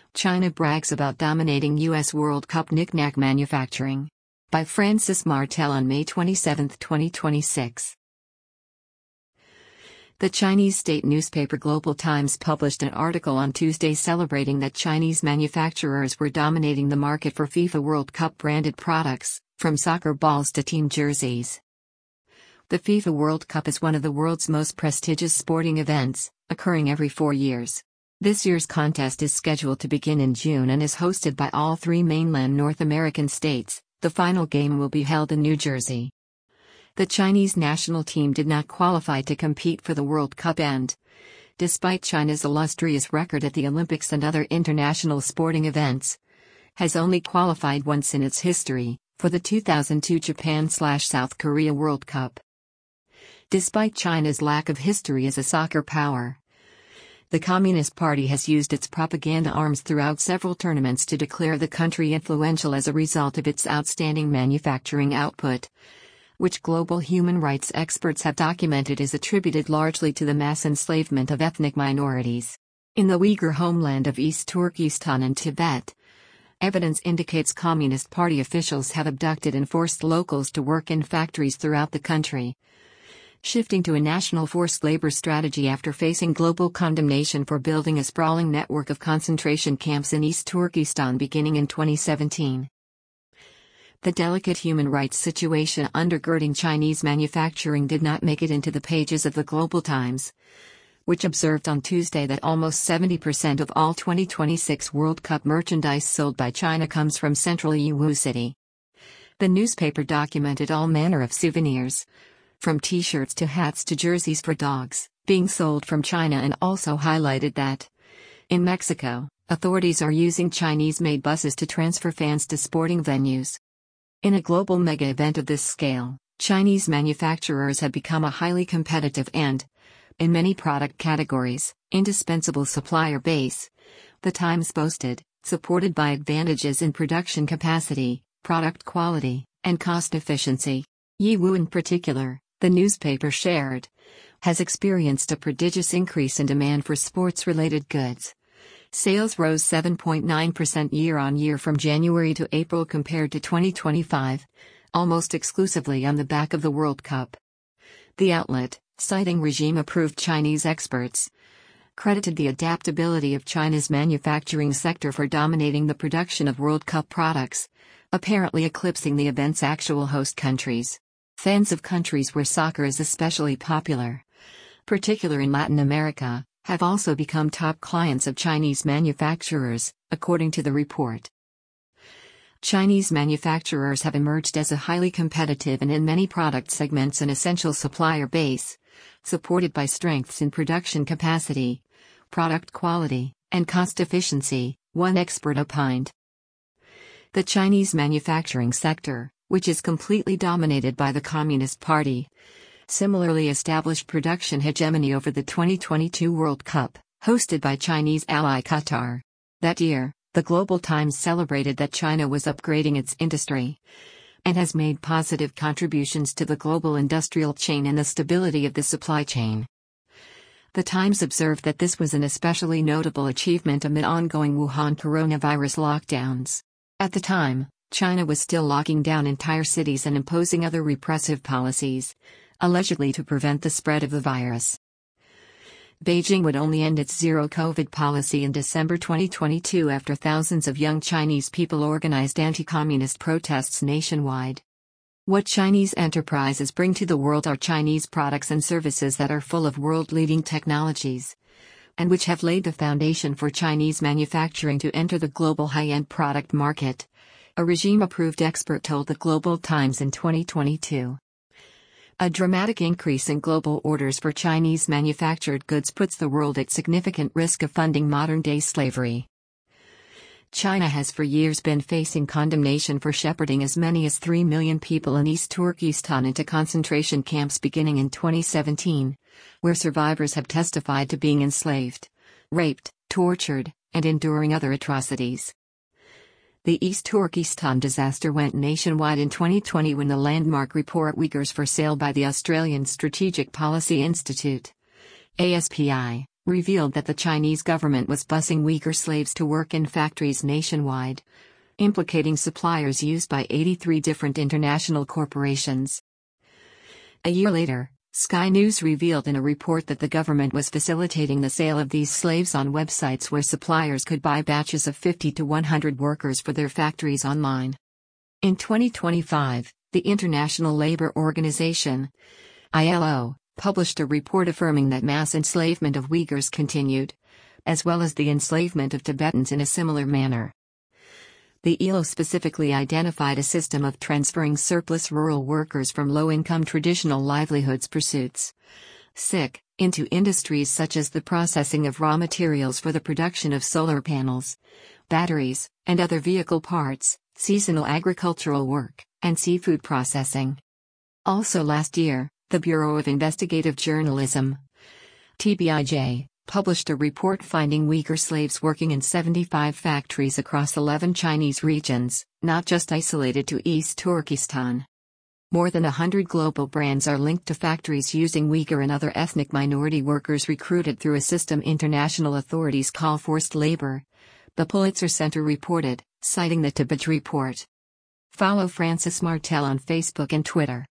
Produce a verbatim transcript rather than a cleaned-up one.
China brags about dominating U S World Cup knick-knack manufacturing. By Francis Martel on May twenty-seventh, twenty twenty-six. The Chinese state newspaper Global Times published an article on Tuesday celebrating that Chinese manufacturers were dominating the market for FIFA World Cup branded products, from soccer balls to team jerseys. The FIFA World Cup is one of the world's most prestigious sporting events, occurring every four years. This year's contest is scheduled to begin in June and is hosted by all three mainland North American states. The final game will be held in New Jersey. The Chinese national team did not qualify to compete for the World Cup and, despite China's illustrious record at the Olympics and other international sporting events, has only qualified once in its history, for the two thousand two Japan/South Korea World Cup. Despite China's lack of history as a soccer power, the Communist Party has used its propaganda arms throughout several tournaments to declare the country influential as a result of its outstanding manufacturing output, which global human rights experts have documented is attributed largely to the mass enslavement of ethnic minorities. In the Uyghur homeland of East Turkestan and Tibet, evidence indicates Communist Party officials have abducted and forced locals to work in factories throughout the country, shifting to a national forced labor strategy after facing global condemnation for building a sprawling network of concentration camps in East Turkestan beginning in twenty seventeen. The delicate human rights situation undergirding Chinese manufacturing did not make it into the pages of the Global Times, which observed on Tuesday that almost seventy percent of all twenty twenty-six World Cup merchandise sold by China comes from central Yiwu City. The newspaper documented all manner of souvenirs, from t-shirts to hats to jerseys for dogs, being sold from China, and also highlighted that, in Mexico, authorities are using Chinese-made buses to transfer fans to sporting venues. In a global mega-event of this scale, Chinese manufacturers have become a highly competitive and, in many product categories, indispensable supplier base, the Times boasted, supported by advantages in production capacity, product quality, and cost efficiency. Yiwu in particular, the newspaper shared, has experienced a prodigious increase in demand for sports-related goods. Sales rose seven point nine percent year-on-year from January to April compared to twenty twenty-five, almost exclusively on the back of the World Cup. The outlet, citing regime-approved Chinese experts, credited the adaptability of China's manufacturing sector for dominating the production of World Cup products, apparently eclipsing the event's actual host countries. Fans of countries where soccer is especially popular, particularly in Latin America, have also become top clients of Chinese manufacturers, according to the report. Chinese manufacturers have emerged as a highly competitive and in many product segments an essential supplier base, supported by strengths in production capacity, product quality, and cost efficiency, one expert opined. The Chinese manufacturing sector, which is completely dominated by the Communist Party, similarly established production hegemony over the twenty twenty-two World Cup, hosted by Chinese ally Qatar. That year, the Global Times celebrated that China was upgrading its industry, and has made positive contributions to the global industrial chain and the stability of the supply chain. The Times observed that this was an especially notable achievement amid ongoing Wuhan coronavirus lockdowns. At the time, China was still locking down entire cities and imposing other repressive policies, allegedly to prevent the spread of the virus. Beijing would only end its zero-COVID policy in December twenty twenty-two after thousands of young Chinese people organized anti-communist protests nationwide. What Chinese enterprises bring to the world are Chinese products and services that are full of world-leading technologies, and which have laid the foundation for Chinese manufacturing to enter the global high-end product market, a regime-approved expert told the Global Times in twenty twenty-two. A dramatic increase in global orders for Chinese manufactured goods puts the world at significant risk of funding modern-day slavery. China has for years been facing condemnation for shepherding as many as three million people in East Turkestan into concentration camps beginning in twenty seventeen, where survivors have testified to being enslaved, raped, tortured, and enduring other atrocities. The East Turkestan disaster went nationwide in twenty twenty when the landmark report Uyghurs for Sale by the Australian Strategic Policy Institute, A S P I, revealed that the Chinese government was busing Uyghur slaves to work in factories nationwide, implicating suppliers used by eighty-three different international corporations. A year later, Sky News revealed in a report that the government was facilitating the sale of these slaves on websites where suppliers could buy batches of fifty to one hundred workers for their factories online. In twenty twenty-five, the International Labour Organization, I L O, published a report affirming that mass enslavement of Uyghurs continued, as well as the enslavement of Tibetans in a similar manner. The I L O specifically identified a system of transferring surplus rural workers from low-income traditional livelihoods pursuits, S I C, into industries such as the processing of raw materials for the production of solar panels, batteries, and other vehicle parts, seasonal agricultural work, and seafood processing. Also last year, the Bureau of Investigative Journalism, T B I J, published a report finding Uyghur slaves working in seventy-five factories across eleven Chinese regions, not just isolated to East Turkestan. More than a hundred global brands are linked to factories using Uyghur and other ethnic minority workers recruited through a system international authorities call forced labor, the Pulitzer Center reported, citing the Tibet report. Follow Francis Martel on Facebook and Twitter.